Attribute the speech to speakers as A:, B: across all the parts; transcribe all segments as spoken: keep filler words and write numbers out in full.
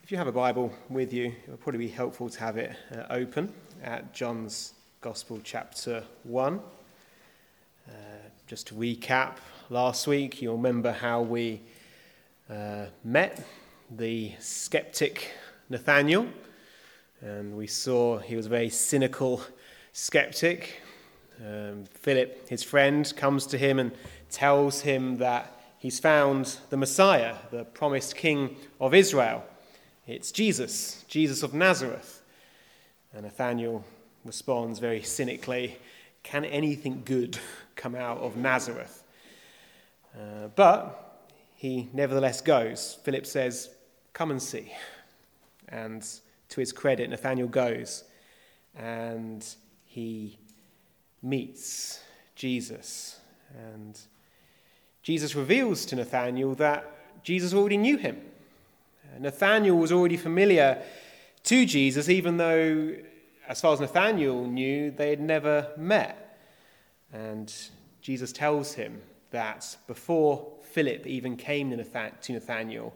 A: If you have a Bible with you, it would probably be helpful to have it uh, open at John's Gospel chapter one. Uh, just to recap, last week you'll remember how we uh, met the skeptic Nathanael, and we saw he was a very cynical skeptic. Um, Philip, his friend, comes to him and tells him that he's found the Messiah, the promised King of Israel. It's Jesus, Jesus of Nazareth. And Nathanael responds very cynically, "Can anything good come out of Nazareth?" Uh, but he nevertheless goes. Philip says, "Come and see." And to his credit, Nathanael goes and he meets Jesus. And Jesus reveals to Nathanael that Jesus already knew him. Nathanael was already familiar to Jesus, even though, as far as Nathanael knew, they had never met. And Jesus tells him that before Philip even came to Nathanael,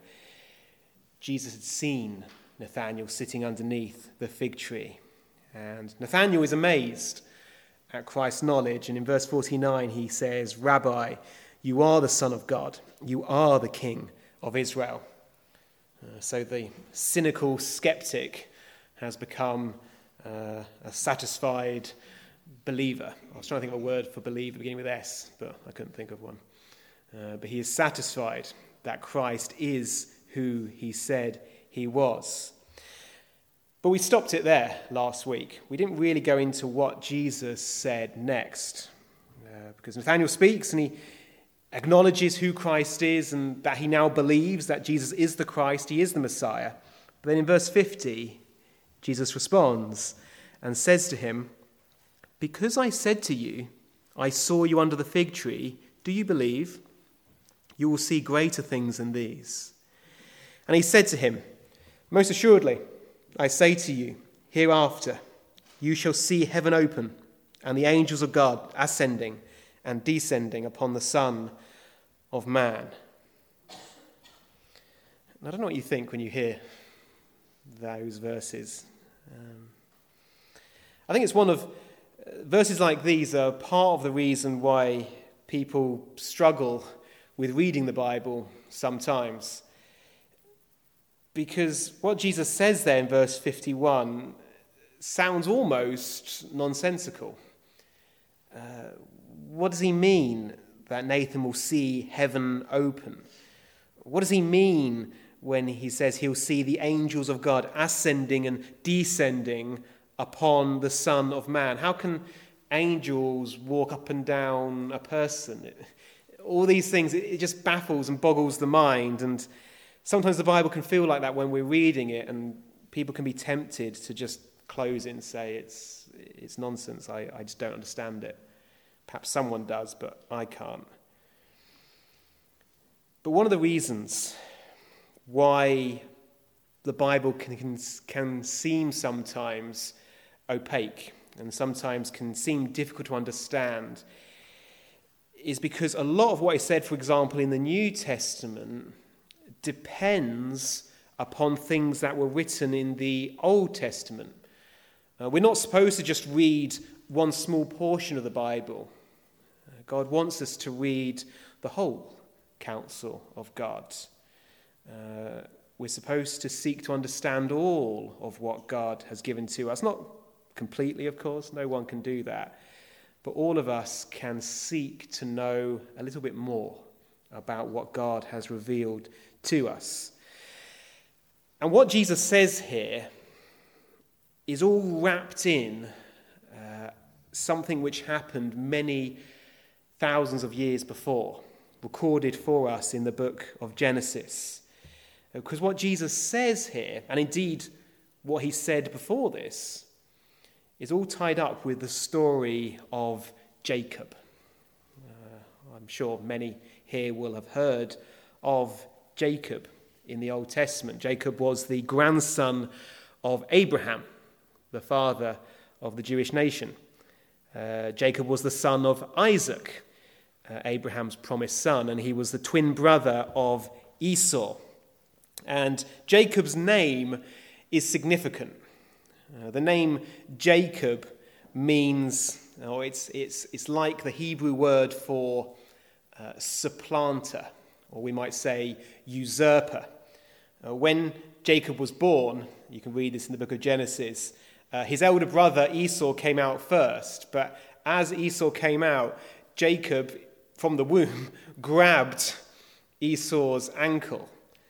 A: Jesus had seen Nathanael sitting underneath the fig tree. And Nathanael is amazed at Christ's knowledge. And in verse forty-nine, he says, "Rabbi, you are the Son of God. You are the King of Israel." Uh, so the cynical skeptic has become uh, a satisfied believer. I was trying to think of a word for believer beginning with S, but I couldn't think of one. Uh, but he is satisfied that Christ is who he said he was. But we stopped it there last week. We didn't really go into what Jesus said next, uh, because Nathanael speaks and he acknowledges who Christ is and that he now believes that Jesus is the Christ, he is the Messiah. But then in verse fifty, Jesus responds and says to him, "Because I said to you, I saw you under the fig tree, do you believe? You will see greater things than these." And he said to him, "Most assuredly, I say to you, hereafter you shall see heaven open and the angels of God ascending and descending upon the Son of Man." And I don't know what you think when you hear those verses. Um, I think it's one of, uh, verses like these are part of the reason why people struggle with reading the Bible sometimes. Because what Jesus says there in verse fifty-one sounds almost nonsensical. Uh, What does he mean that Nathan will see heaven open? What does he mean when he says he'll see the angels of God ascending and descending upon the Son of Man? How can angels walk up and down a person? It, all these things, it, it just baffles and boggles the mind. And sometimes the Bible can feel like that when we're reading it, and people can be tempted to just close it and say it's, it's nonsense. I, I just don't understand it. Perhaps someone does, but I can't. But one of the reasons why the Bible can, can, can seem sometimes opaque and sometimes can seem difficult to understand is because a lot of what is said, for example, in the New Testament depends upon things that were written in the Old Testament. Uh, we're not supposed to just read one small portion of the Bible. God wants us to read the whole counsel of God. Uh, we're supposed to seek to understand all of what God has given to us. Not completely, of course, no one can do that. But all of us can seek to know a little bit more about what God has revealed to us. And what Jesus says here is all wrapped in uh, something which happened many thousands of years before, recorded for us in the book of Genesis. Because what Jesus says here, and indeed what he said before this, is all tied up with the story of Jacob. Uh, I'm sure many here will have heard of Jacob in the Old Testament. Jacob was the grandson of Abraham, the father of the Jewish nation. Uh, Jacob was the son of Isaac, uh, Abraham's promised son, and he was the twin brother of Esau. And Jacob's name is significant. Uh, the name Jacob means, or it's, it's, it's like the Hebrew word for uh, supplanter, or we might say usurper. Uh, when Jacob was born, you can read this in the book of Genesis, uh, his elder brother Esau came out first, but as Esau came out, Jacob, from the womb, grabbed Esau's ankle.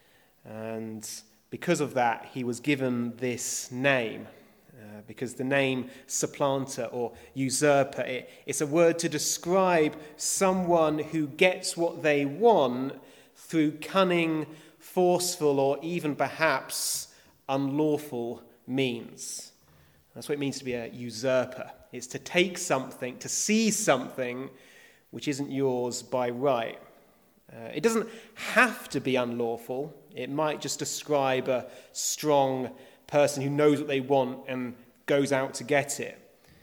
A: And because of that, he was given this name. Uh, because the name supplanter or usurper, it, it's a word to describe someone who gets what they want through cunning, forceful, or even perhaps unlawful means. That's what it means to be a usurper. It's to take something, to seize something which isn't yours by right. Uh, it doesn't have to be unlawful. It might just describe a strong person who knows what they want and goes out to get it.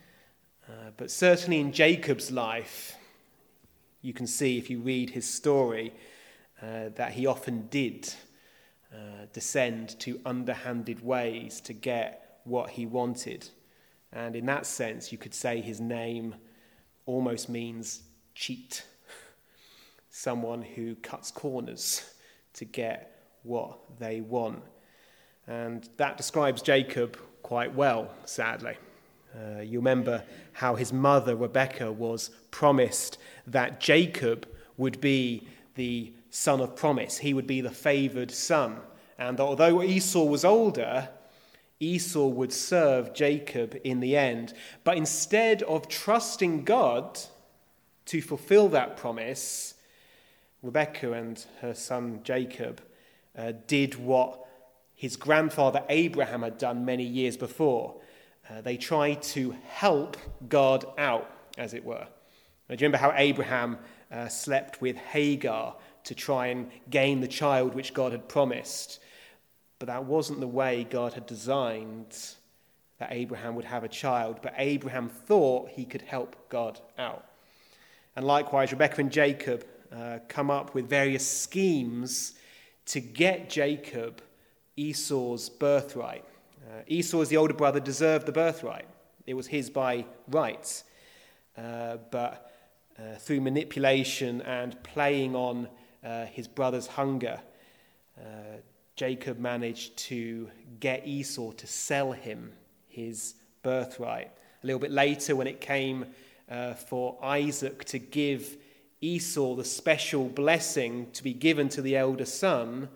A: Uh, but certainly in Jacob's life, you can see if you read his story uh, that he often did uh, descend to underhanded ways to get what he wanted. And in that sense, you could say his name almost means cheat. Someone who cuts corners to get what they want. And that describes Jacob quite well, sadly. Uh, you remember how his mother, Rebekah, was promised that Jacob would be the son of promise. He would be the favoured son. And although Esau was older, Esau would serve Jacob in the end. But instead of trusting God to fulfill that promise, Rebekah and her son Jacob uh, did what his grandfather Abraham had done many years before. Uh, they tried to help God out, as it were. Now, do you remember how Abraham uh, slept with Hagar to try and gain the child which God had promised? But that wasn't the way God had designed that Abraham would have a child. But Abraham thought he could help God out. And likewise, Rebekah and Jacob uh, come up with various schemes to get Jacob Esau's birthright. Uh, Esau, as the older brother, deserved the birthright. It was his by right. Uh, but uh, through manipulation and playing on uh, his brother's hunger, uh, Jacob managed to get Esau to sell him his birthright. A little bit later, when it came uh, for Isaac to give Esau the special blessing to be given to the elder son,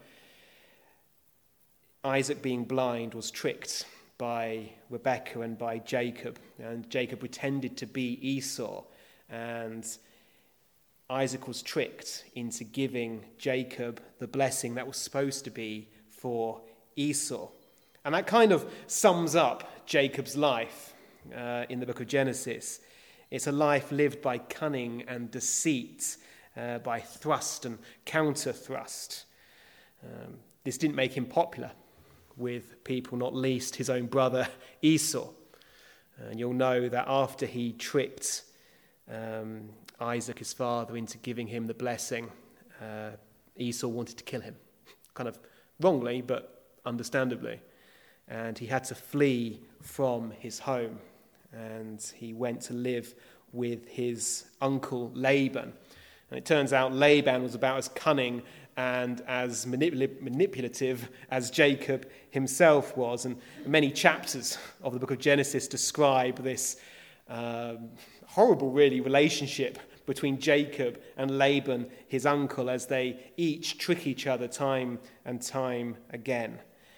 A: Isaac, being blind, was tricked by Rebekah and by Jacob. And Jacob pretended to be Esau. And Isaac was tricked into giving Jacob the blessing that was supposed to be for Esau. And that kind of sums up Jacob's life uh, in the book of Genesis. It's a life lived by cunning and deceit, uh, by thrust and counter-thrust. Um, this didn't make him popular with people, not least his own brother Esau. And you'll know that after he tricked um, Isaac, his father, into giving him the blessing, uh, Esau wanted to kill him. Kind of wrongly, but understandably. And he had to flee from his home. And he went to live with his uncle Laban. And it turns out Laban was about as cunning and as manipul- manipulative as Jacob himself was. And many chapters of the book of Genesis describe this um, horrible, really, relationship between Jacob and Laban, his uncle, as they each trick each other time and time again.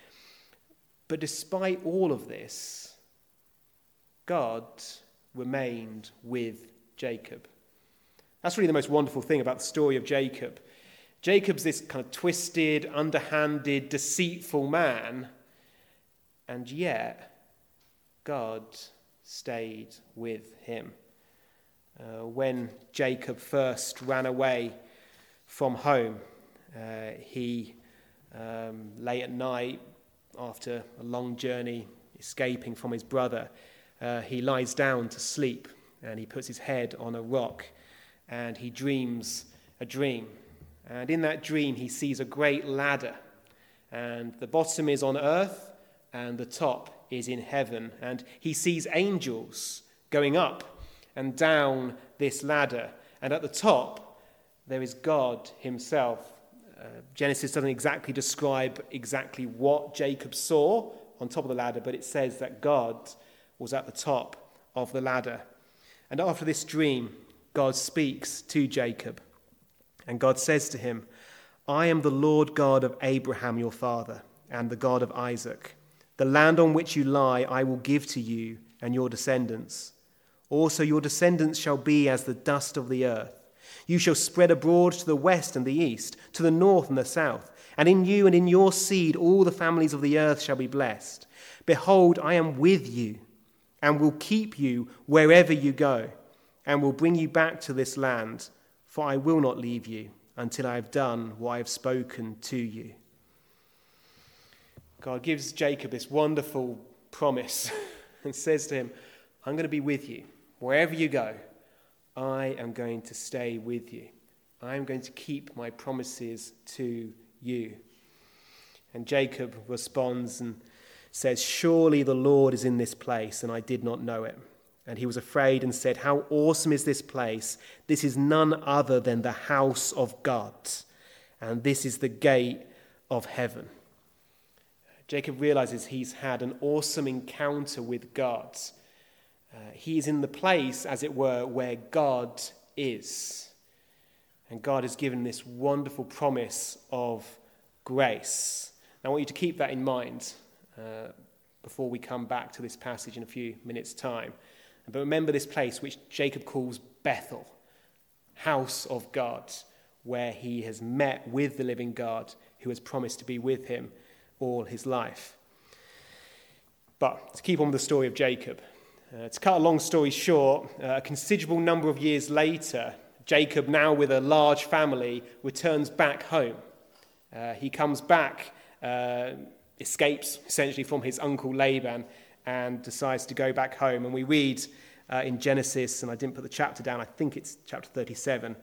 A: But despite all of this, God remained with Jacob. That's really the most wonderful thing about the story of Jacob. Jacob's this kind of twisted, underhanded, deceitful man, and yet God stayed with him. Uh, when Jacob first ran away from home, uh, he, um, late at night, after a long journey, escaping from his brother, uh, he lies down to sleep, and he puts his head on a rock, and he dreams a dream. And in that dream, he sees a great ladder, and the bottom is on earth, and the top is in heaven. And he sees angels going up and down this ladder. And at the top, there is God himself. Uh, Genesis doesn't exactly describe exactly what Jacob saw on top of the ladder, but it says that God was at the top of the ladder. And after this dream, God speaks to Jacob. And God says to him, I am the Lord God of Abraham your father, and the God of Isaac. The land on which you lie I will give to you and your descendants. Also your descendants shall be as the dust of the earth. You shall spread abroad to the west and the east, to the north and the south. And in you and in your seed all the families of the earth shall be blessed. Behold, I am with you, and will keep you wherever you go, and will bring you back to this land, for I will not leave you until I have done what I have spoken to you. God gives Jacob this wonderful promise and says to him, I'm going to be with you. Wherever you go, I am going to stay with you. I am going to keep my promises to you. And Jacob responds and says, surely the Lord is in this place, and I did not know it. And he was afraid and said, how awesome is this place? This is none other than the house of God, and this is the gate of heaven. Jacob realizes he's had an awesome encounter with God. Uh, he is in the place, as it were, where God is. And God has given this wonderful promise of grace. Now, I want you to keep that in mind uh, before we come back to this passage in a few minutes' time. But remember this place which Jacob calls Bethel, house of God, where he has met with the living God who has promised to be with him all his life. But to keep on with the story of Jacob, uh, to cut a long story short, uh, a considerable number of years later, Jacob, now with a large family, returns back home. Uh, he comes back, uh, escapes essentially from his uncle Laban, and decides to go back home. And we read uh, in Genesis, and I didn't put the chapter down, I think it's chapter thirty-seven.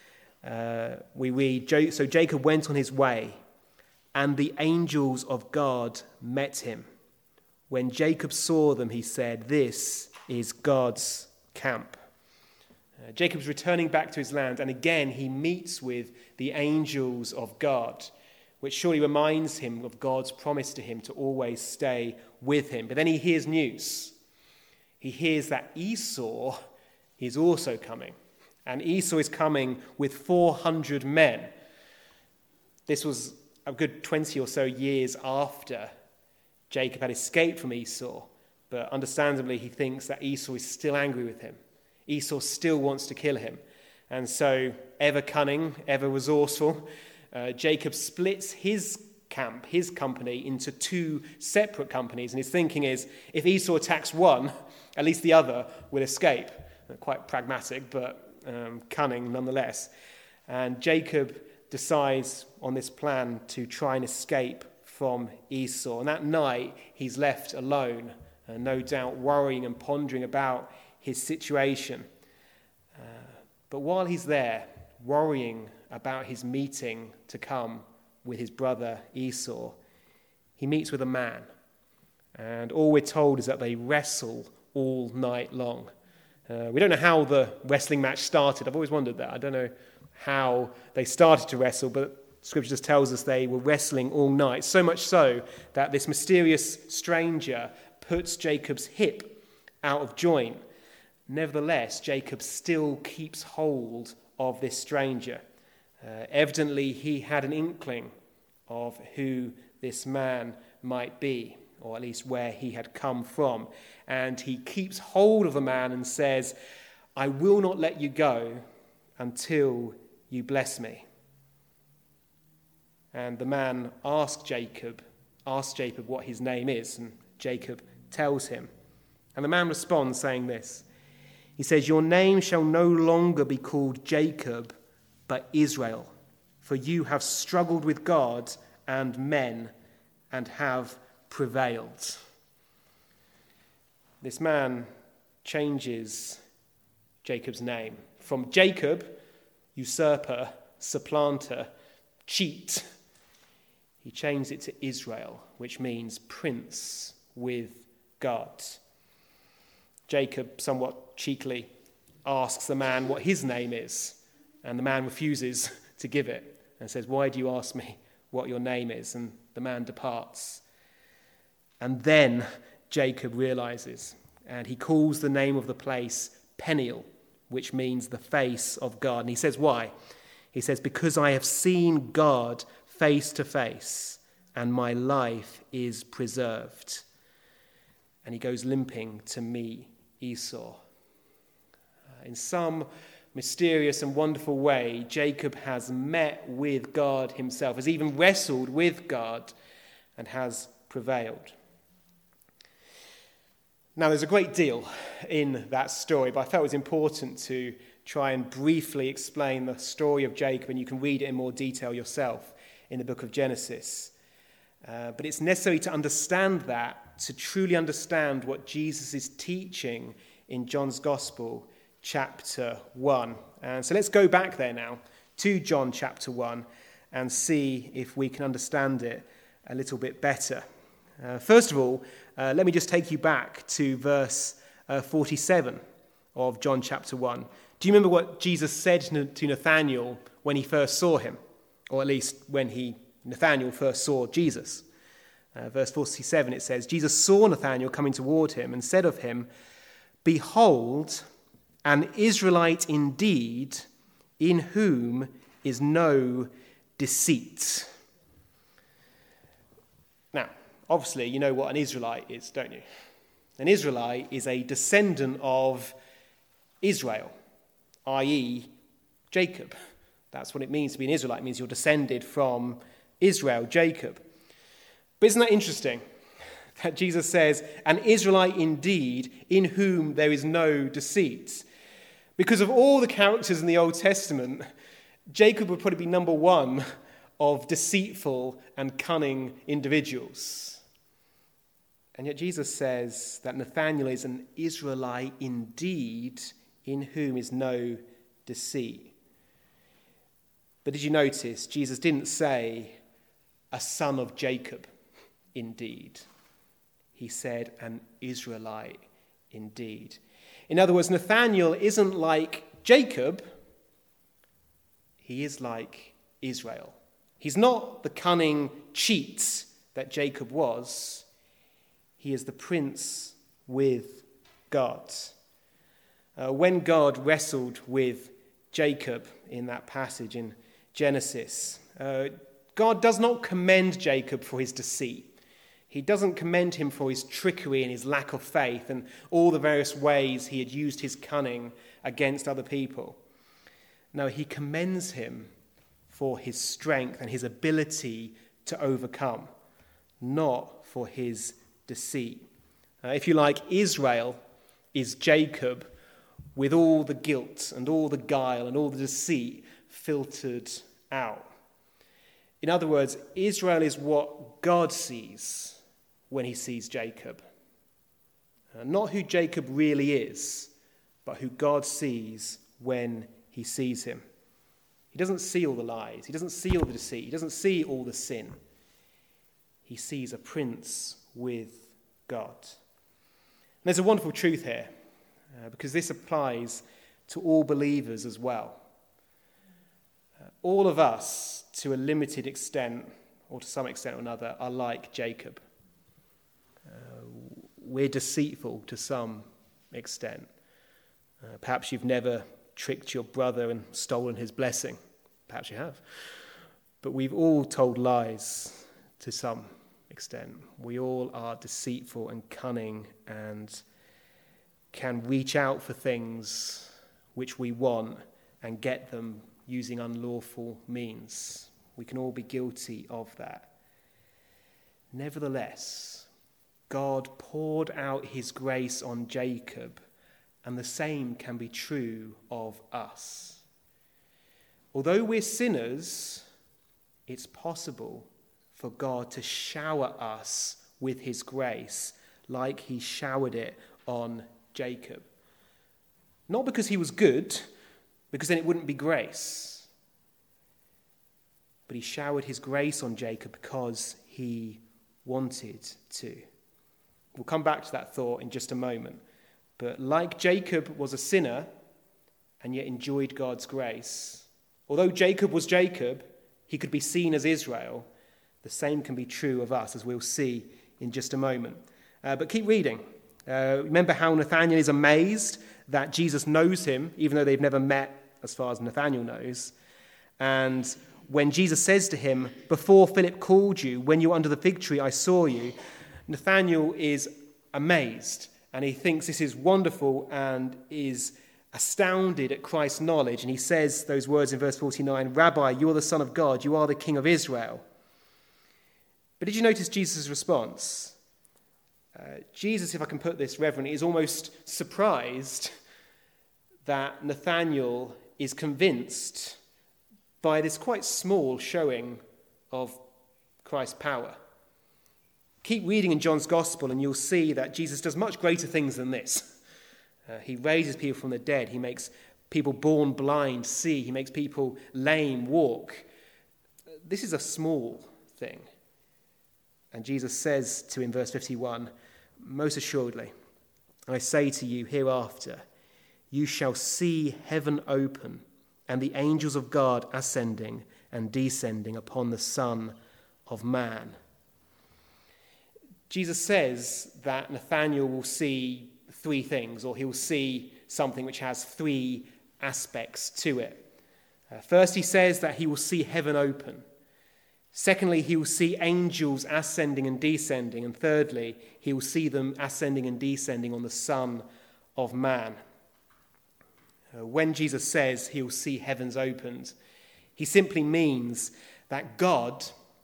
A: Uh, we read, so Jacob went on his way, and the angels of God met him. When Jacob saw them, he said, this is God's camp. Uh, Jacob's returning back to his land, and again he meets with the angels of God, which surely reminds him of God's promise to him to always stay with him. But then he hears news. He hears that Esau is also coming, and Esau is coming with four hundred men. This was a good twenty or so years after Jacob had escaped from Esau, but understandably he thinks that Esau is still angry with him. Esau still wants to kill him. And so, ever cunning, ever resourceful, uh, Jacob splits his camp, his company, into two separate companies. And his thinking is, if Esau attacks one, at least the other will escape. Quite pragmatic, but um, cunning nonetheless. And Jacob decides on this plan to try and escape from Esau. And that night, he's left alone, uh, no doubt worrying and pondering about his situation. Uh, but while he's there, worrying about his meeting to come with his brother Esau, he meets with a man. And all we're told is that they wrestle all night long. Uh, we don't know how the wrestling match started. I've always wondered that. I don't know how they started to wrestle, but Scripture just tells us they were wrestling all night, so much so that this mysterious stranger puts Jacob's hip out of joint. Nevertheless, Jacob still keeps hold of this stranger. Uh, evidently, he had an inkling of who this man might be, or at least where he had come from. And he keeps hold of the man and says, I will not let you go until you bless me. And the man asks Jacob, asks Jacob what his name is, and Jacob tells him. And the man responds saying this. He says, your name shall no longer be called Jacob, but Israel, for you have struggled with God and men and have prevailed. This man changes Jacob's name from Jacob, usurper, supplanter, cheat. he changed it to Israel, which means prince with God. Jacob somewhat cheekily asks the man what his name is, and the man refuses to give it and says, "Why do you ask me what your name is?" And the man departs. And then Jacob realizes, and he calls the name of the place Peniel, which means the face of God. And he says, why? He says, "Because I have seen God face to face, and my life is preserved." And he goes limping to meet Esau. Uh, in some mysterious and wonderful way, Jacob has met with God himself, has even wrestled with God, and has prevailed. Now, there's a great deal in that story, but I felt it was important to try and briefly explain the story of Jacob, and you can read it in more detail yourself in the book of Genesis. Uh, but it's necessary to understand that, to truly understand what Jesus is teaching in John's Gospel, chapter one. And so let's go back there now to John chapter one and see if we can understand it a little bit better. Uh, first of all, uh, let me just take you back to verse uh, forty-seven of John chapter one. Do you remember what Jesus said to Nathanael when he first saw him? Or at least when he Nathanael first saw Jesus. Uh, verse forty-seven, it says, "Jesus saw Nathanael coming toward him and said of him, 'Behold, an Israelite indeed, in whom is no deceit.'" Now, obviously, you know what an Israelite is, don't you? An Israelite is a descendant of Israel, that is. Jacob. That's what it means to be an Israelite. It means you're descended from Israel, Jacob. But isn't that interesting? That Jesus says, "An Israelite indeed, in whom there is no deceit." Because of all the characters in the Old Testament, Jacob would probably be number one of deceitful and cunning individuals. And yet Jesus says that Nathanael is an Israelite indeed, in whom is no deceit. But did you notice, Jesus didn't say a son of Jacob indeed. He said an Israelite indeed. In other words, Nathanael isn't like Jacob. He is like Israel. He's not the cunning cheat that Jacob was. He is the prince with God. Uh, when God wrestled with Jacob in that passage in Genesis, uh, God does not commend Jacob for his deceit. He doesn't commend him for his trickery and his lack of faith and all the various ways he had used his cunning against other people. No, he commends him for his strength and his ability to overcome, not for his deceit. Uh, if you like, Israel is Jacob with all the guilt and all the guile and all the deceit filtered out. In other words, Israel is what God sees when he sees Jacob. Uh, not who Jacob really is, but who God sees when he sees him. He doesn't see all the lies. He doesn't see all the deceit. He doesn't see all the sin. He sees a prince with God. And there's a wonderful truth here, uh, because this applies to all believers as well. Uh, all of us, to a limited extent, or to some extent or another, are like Jacob. Uh, we're deceitful to some extent. Uh, perhaps you've never tricked your brother and stolen his blessing. Perhaps you have. But we've all told lies to some extent. We all are deceitful and cunning and can reach out for things which we want and get them using unlawful means. We can all be guilty of that. Nevertheless, God poured out his grace on Jacob, and the same can be true of us. Although we're sinners, it's possible for God to shower us with his grace like he showered it on Jacob. Not because he was good, because then it wouldn't be grace, but he showered his grace on Jacob because he wanted to. We'll come back to that thought in just a moment. But like Jacob was a sinner and yet enjoyed God's grace, although Jacob was Jacob, he could be seen as Israel. The same can be true of us, as we'll see in just a moment. Uh, but keep reading. Uh, remember how Nathanael is amazed that Jesus knows him, even though they've never met, as far as Nathanael knows. And when Jesus says to him, "Before Philip called you, when you were under the fig tree, I saw you," Nathanael is amazed, and he thinks this is wonderful and is astounded at Christ's knowledge. And he says those words in verse forty-nine, "Rabbi, you are the Son of God, you are the King of Israel." But did you notice Jesus' response? Uh, Jesus, if I can put this reverently, is almost surprised that Nathanael is convinced by this quite small showing of Christ's power. Keep reading in John's Gospel and you'll see that Jesus does much greater things than this. Uh, he raises people from the dead. He makes people born blind see. He makes people lame walk. This is a small thing. And Jesus says to him, verse fifty-one, "Most assuredly, I say to you, hereafter, you shall see heaven open and the angels of God ascending and descending upon the Son of Man." Jesus says that Nathanael will see three things, or he'll see something which has three aspects to it. Uh, first, he says that he will see heaven open. Secondly, he will see angels ascending and descending. And thirdly, he will see them ascending and descending on the Son of Man. Uh, when Jesus says he will see heavens opened, he simply means that God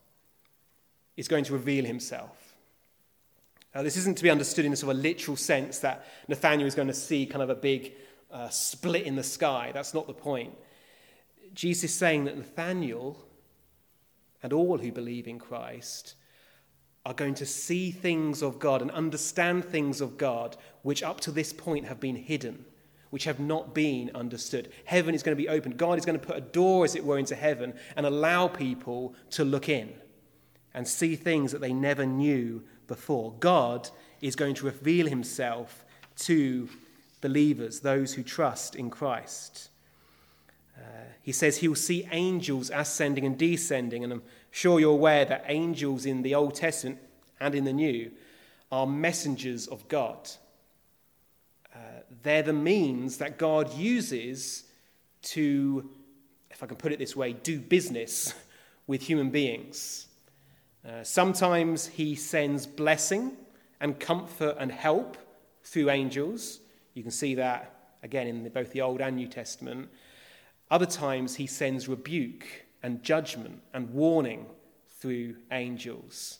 A: is going to reveal himself. Uh, this isn't to be understood in a sort of a literal sense that Nathanael is going to see kind of a big uh, split in the sky. That's not the point. Jesus is saying that Nathanael and all who believe in Christ are going to see things of God and understand things of God which up to this point have been hidden, which have not been understood. Heaven is going to be opened. God is going to put a door, as it were, into heaven and allow people to look in and see things that they never knew before. God is going to reveal himself to believers, those who trust in Christ. Uh, he says he will see angels ascending and descending, and I'm sure you're aware that angels in the Old Testament and in the New are messengers of God. Uh, they're the means that God uses to, if I can put it this way, do business with human beings. Uh, sometimes he sends blessing and comfort and help through angels. You can see that again in both the Old and New Testament. Other times he sends rebuke and judgment and warning through angels.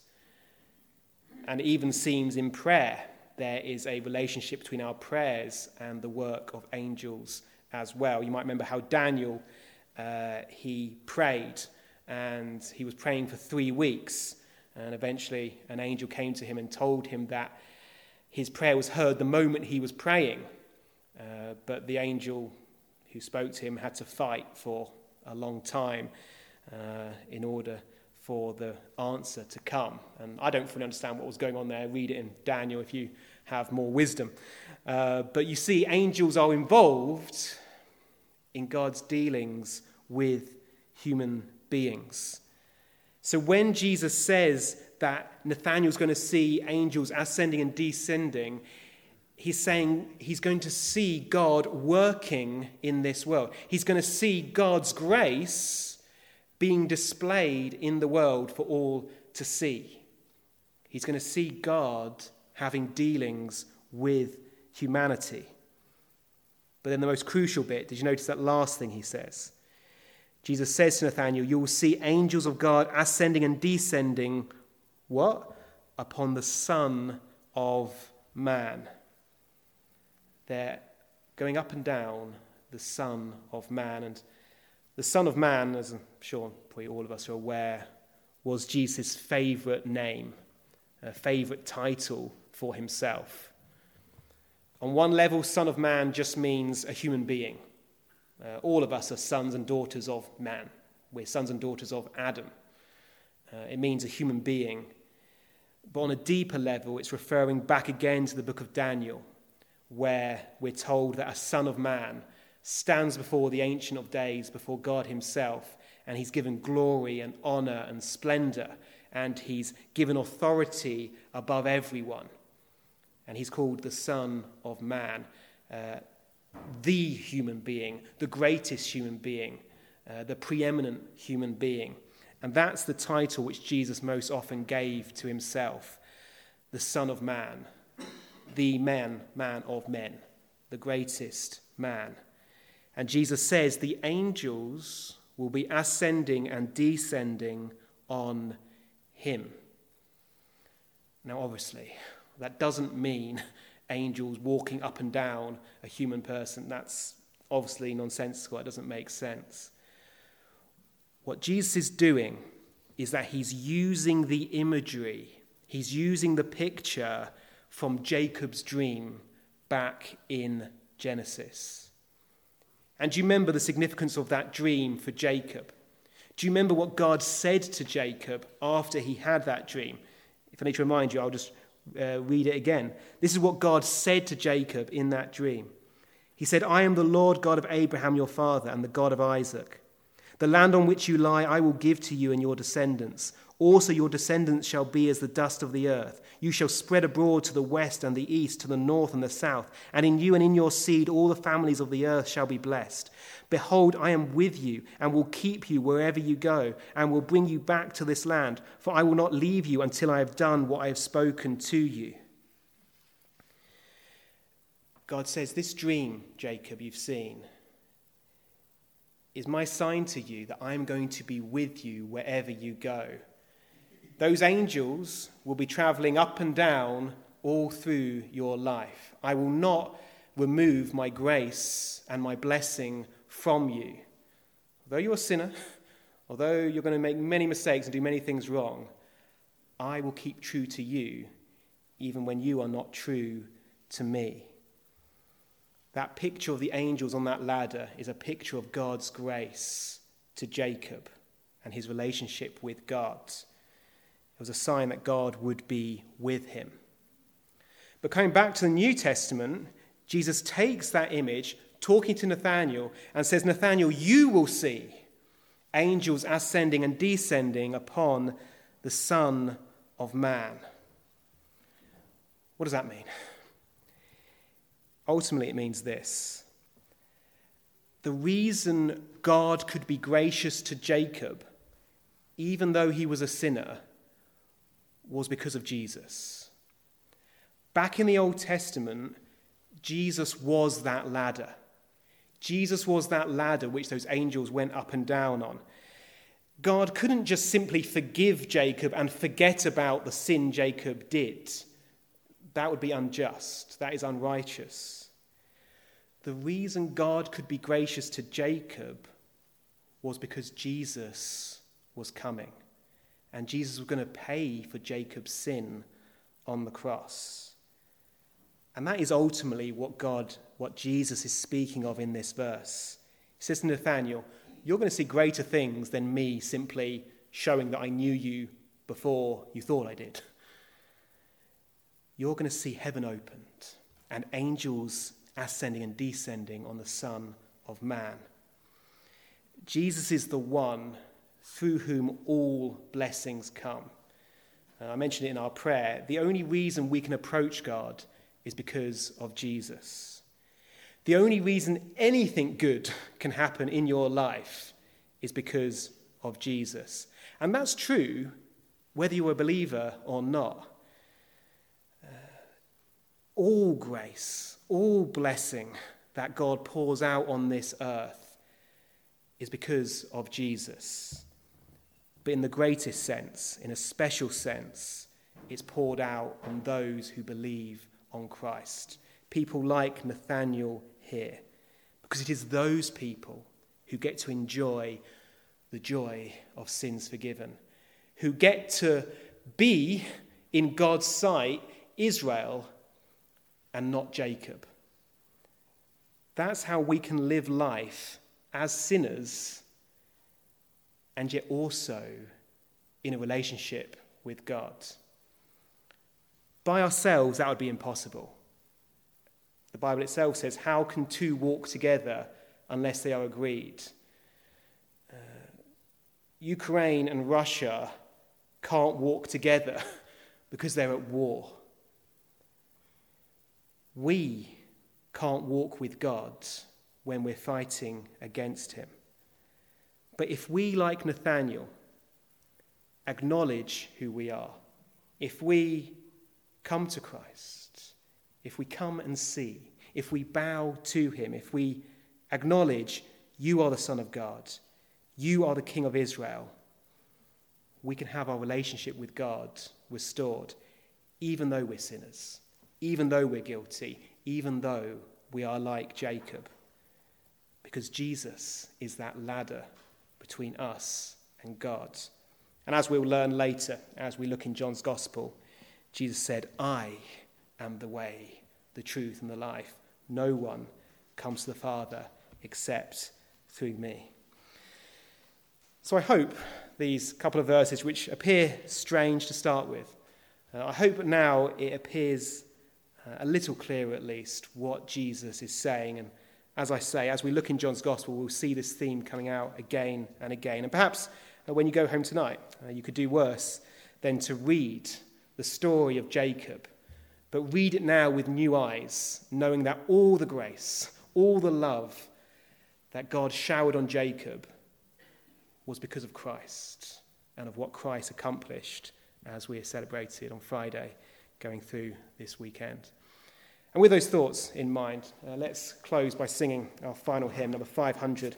A: And it even seems in prayer there is a relationship between our prayers and the work of angels as well. You might remember how Daniel, uh, he prayed, and he was praying for three weeks. And eventually an angel came to him and told him that his prayer was heard the moment he was praying. Uh, but the angel who spoke to him had to fight for a long time uh, in order for the answer to come. And I don't fully understand what was going on there. Read it in Daniel if you have more wisdom. Uh, but you see, angels are involved in God's dealings with human beings. So when Jesus says that Nathanael's going to see angels ascending and descending, he's saying he's going to see God working in this world. He's going to see God's grace being displayed in the world for all to see. He's going to see God having dealings with humanity. But then the most crucial bit, did you notice that last thing he says? Jesus says to Nathanael, you will see angels of God ascending and descending, what? Upon the Son of Man. They're going up and down the Son of Man. And the Son of Man, as I'm sure probably all of us are aware, was Jesus' favourite name, a favourite title for himself. On one level, Son of Man just means a human being. Uh, all of us are sons and daughters of man. We're sons and daughters of Adam. Uh, it means a human being. But on a deeper level, it's referring back again to the book of Daniel, where we're told that a son of man stands before the Ancient of Days, before God himself, and he's given glory and honor and splendor, and he's given authority above everyone. And he's called the Son of Man, uh, the human being, the greatest human being, uh, the preeminent human being. And that's the title which Jesus most often gave to himself, the Son of Man, the man, man of men, the greatest man. And Jesus says the angels will be ascending and descending on him. Now, obviously, that doesn't mean angels walking up and down a human person. That's obviously nonsensical. It doesn't make sense. What Jesus is doing is that he's using the imagery, he's using the picture from Jacob's dream back in Genesis. And do you remember the significance of that dream for Jacob? Do you remember what God said to Jacob after he had that dream? If I need to remind you, I'll just uh, read it again. This is what God said to Jacob in that dream. He said, "I am the Lord God of Abraham your father and the God of Isaac. The land on which you lie I will give to you and your descendants. Also your descendants shall be as the dust of the earth. You shall spread abroad to the west and the east, to the north and the south. And in you and in your seed all the families of the earth shall be blessed. Behold, I am with you and will keep you wherever you go and will bring you back to this land. For I will not leave you until I have done what I have spoken to you." God says, this dream, Jacob, you've seen, is my sign to you that I'm going to be with you wherever you go. Those angels will be traveling up and down all through your life. I will not remove my grace and my blessing from you. Although you're a sinner, although you're going to make many mistakes and do many things wrong, I will keep true to you even when you are not true to me. That picture of the angels on that ladder is a picture of God's grace to Jacob and his relationship with God. It was a sign that God would be with him. But coming back to the New Testament, Jesus takes that image, talking to Nathanael, and says, "Nathanael, you will see angels ascending and descending upon the Son of Man." What does that mean? Ultimately, it means this. The reason God could be gracious to Jacob, even though he was a sinner, was because of Jesus. Back in the Old Testament, Jesus was that ladder. Jesus was that ladder which those angels went up and down on. God couldn't just simply forgive Jacob and forget about the sin Jacob did. That would be unjust. That is unrighteous. The reason God could be gracious to Jacob was because Jesus was coming. And Jesus was going to pay for Jacob's sin on the cross. And that is ultimately what God, what Jesus is speaking of in this verse. He says to Nathanael, you're going to see greater things than me simply showing that I knew you before you thought I did. You're going to see heaven opened and angels ascending and descending on the Son of Man. Jesus is the one through whom all blessings come. Uh, I mentioned it in our prayer. The only reason we can approach God is because of Jesus. The only reason anything good can happen in your life is because of Jesus. And that's true whether you're a believer or not. All grace, all blessing that God pours out on this earth is because of Jesus. But in the greatest sense, in a special sense, it's poured out on those who believe on Christ. People like Nathanael here. Because it is those people who get to enjoy the joy of sins forgiven. Who get to be, in God's sight, Israel and not Jacob. That's how we can live life as sinners and yet also in a relationship with God. By ourselves, that would be impossible. The Bible itself says, how can two walk together unless they are agreed? Uh, Ukraine and Russia can't walk together because they're at war. We can't walk with God when we're fighting against him. But if we, like Nathanael, acknowledge who we are, if we come to Christ, if we come and see, if we bow to him, if we acknowledge you are the Son of God, you are the King of Israel, we can have our relationship with God restored, even though we're sinners, even though we're guilty, even though we are like Jacob, because Jesus is that ladder between us and God. And as we'll learn later, as we look in John's Gospel, Jesus said, I am the way, the truth, and the life. No one comes to the Father except through me. So I hope these couple of verses, which appear strange to start with, uh, I hope now it appears uh, a little clearer at least what Jesus is saying. And as I say, as we look in John's Gospel, we'll see this theme coming out again and again. And perhaps uh, when you go home tonight, uh, you could do worse than to read the story of Jacob, but read it now with new eyes, knowing that all the grace, all the love that God showered on Jacob was because of Christ and of what Christ accomplished as we celebrated on Friday going through this weekend. And with those thoughts in mind, uh, let's close by singing our final hymn, number five hundred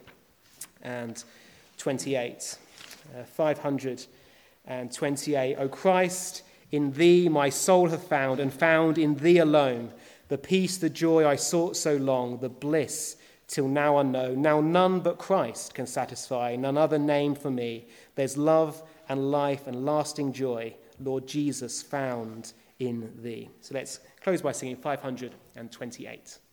A: twenty-eight. Uh, five hundred twenty-eight. O Christ, in thee my soul hath found, and found in thee alone, the peace, the joy I sought so long, the bliss till now unknown. Now none but Christ can satisfy, none other name for me. There's love and life and lasting joy, Lord Jesus, found in thee. So let's close by singing five hundred twenty-eight.